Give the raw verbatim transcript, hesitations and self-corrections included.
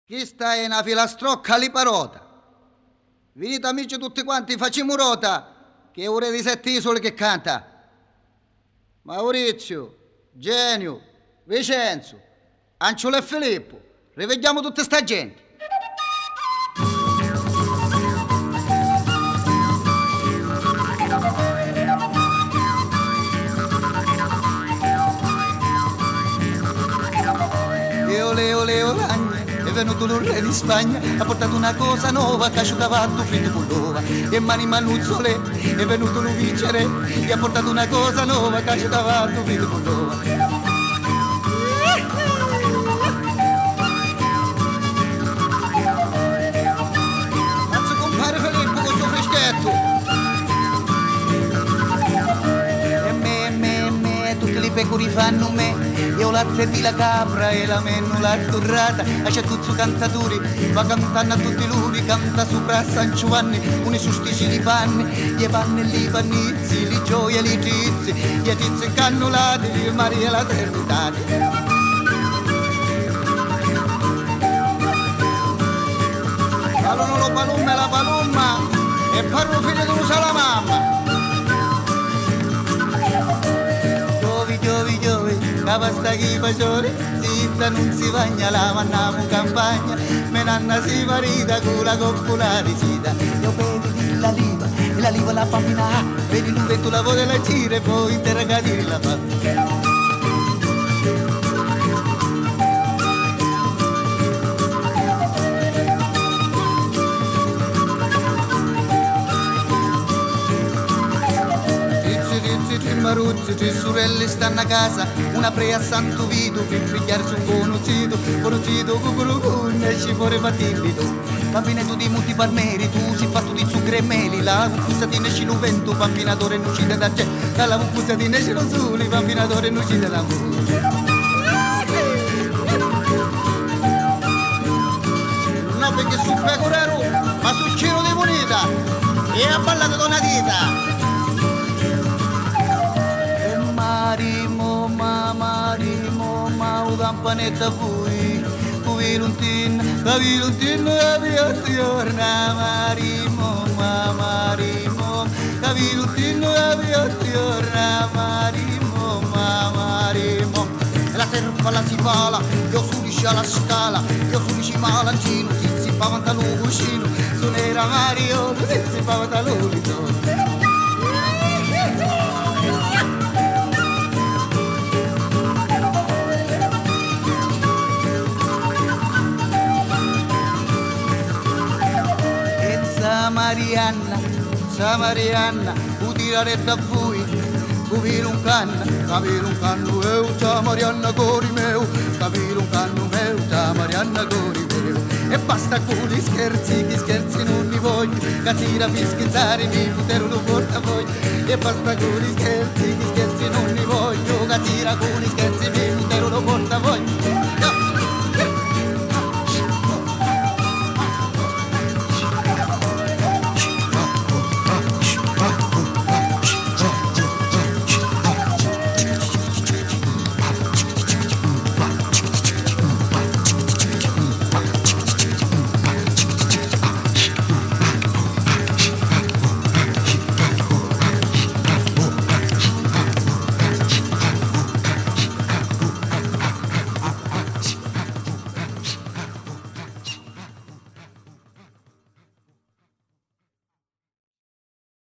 Questa è una filastrocca liparota. Venite amici tutti quanti, facciamo rota, che è ora di sette isole che canta. Maurizio, Genio, Vincenzo, Anciolo e Filippo, rivediamo tutta sta gente. Ole ole olagna, è venuto il re di Spagna, ha portato una cosa nuova, casciucavallo fritto con l'ova, e mani manuzzole, è venuto il vincere, e ha portato una cosa nuova, casciucavallo fritto con l'ova. Cazzo compare Filippo con sto freschetto. E me, e me, e me, tutte le pecore fanno me. Io latte di la capra e la mennola attorrata, a Ciatuzzo cantatori, va cantando a tutti luni, canta sopra San Giovanni, uni sustisi di panni, gli panni li pannizzi, li gioia li tizi, gli tizi incannolati, gli Maria la eternità. Parlano lo palumma e la palumma, e parlo figlio di usa la mamma. Giovi, giovi, giovi, la pasta chi fagioli, zitta non si bagna, la mandiamo in campagna, me nanna si marita con la coppola di sida. Io vedi la liva, e la liva la bambina, vedi l'uvetto la vuole la gira e poi interrogati la fa. Maruzzi, tre sorelle stanno a casa, una prea a Santo Vito per pigliarsi un conoscito, conoscito cucurucun e ci fuori partito. Bambinetto di molti palmeri, tu si fatto di zucchero e meli, la cuccusatina esce lo vento, bambinatore non uscite da te, la cuccusatina esce lo sole, bambinatore non uscite da me. No perché su pecoraro, ma sul cielo di moneta, e ha ballato con una dita. Marimo, ma marimo, ma u campanetta fui, cuviluntin, caviluntin, caviatiorna, marimo, ma marimo, caviluntin, caviatiorna, marimo, ma marimo. La serpa la si pala, io sulisci alla scala, io sulisci malancino, si si pavanta l'ucino, su nera Mario, si si pavanta l'ucino. Marianna, sa Marianna, u tirare da voi, capire un canna, capire un canno meu, sa Marianna cori meu, capire un canno meu, sa Marianna cori meu. E basta con gli scherzi, che scherzi non li voglio, catira per scherzare mi futero lo portafoglio. E basta con gli scherzi, che scherzi non li voglio, catira con gli scherzi mi futero lo portafoglio.